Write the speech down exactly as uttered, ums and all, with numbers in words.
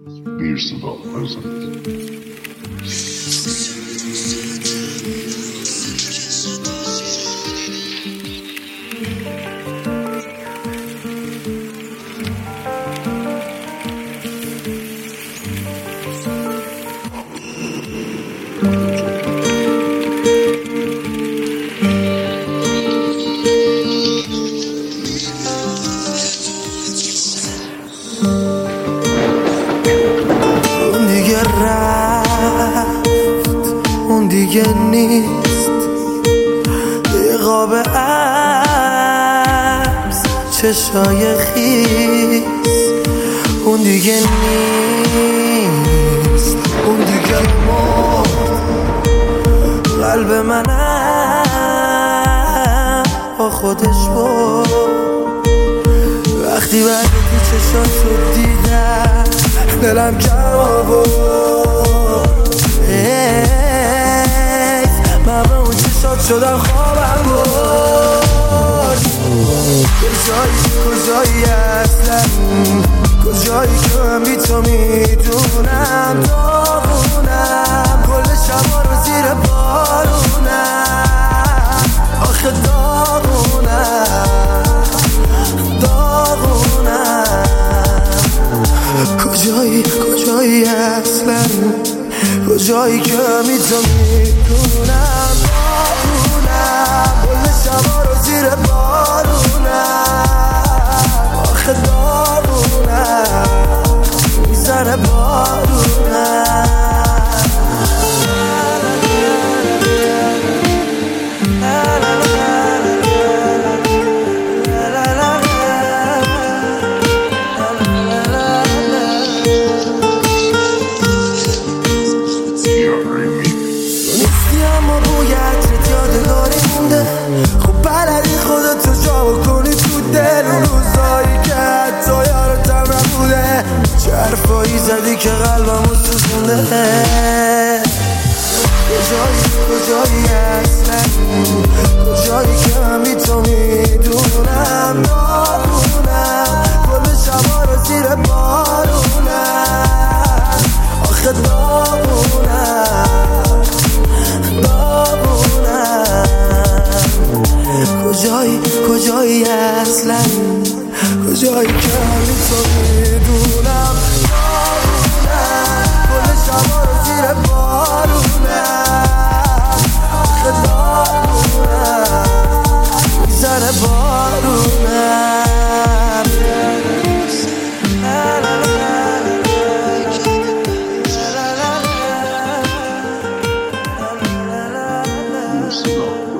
bir صدا بزنید. اون دیگه رفت، اون دیگه نیست، یه قاب عبس چشای خیس. اون دیگه نیست، اون دیگه مرد، قلب منم با خودش برد. وقتی بعد تو چشاتو دیدم دلم جواب حیف، من به اون چشات شدم خوابم برد. کجایی کجایی اصلا، کجایی که من بی تو میدونم داغونم، کل شبا رو زیر بارونم، آخه داغونم داغونم. کجایی کجایی اصلا، کجایی که همی تو میدونم داغونم، کل شبا رو زیر بارونم، آخه داغونم میزنه بارونم. اما روی عطرت یادگاری مونده، خب بلدی خودتو جا بکنی تو دل. اون روزایی که حتی یارتم نبوده، چه حرفایی زدی که قلبمو سوزونده. کجایی کجایی اصلا، کجایی که من بی تو میدونم داغونم، کل شبا رو زیر بارونم، آخه داغونم داغونم. کجایی کجایی اصلا، کجایی که همی تو میدونم داغونم، کل شبا رو زیر بارونم، آخه داغونم میزنه بارونم. bir صدا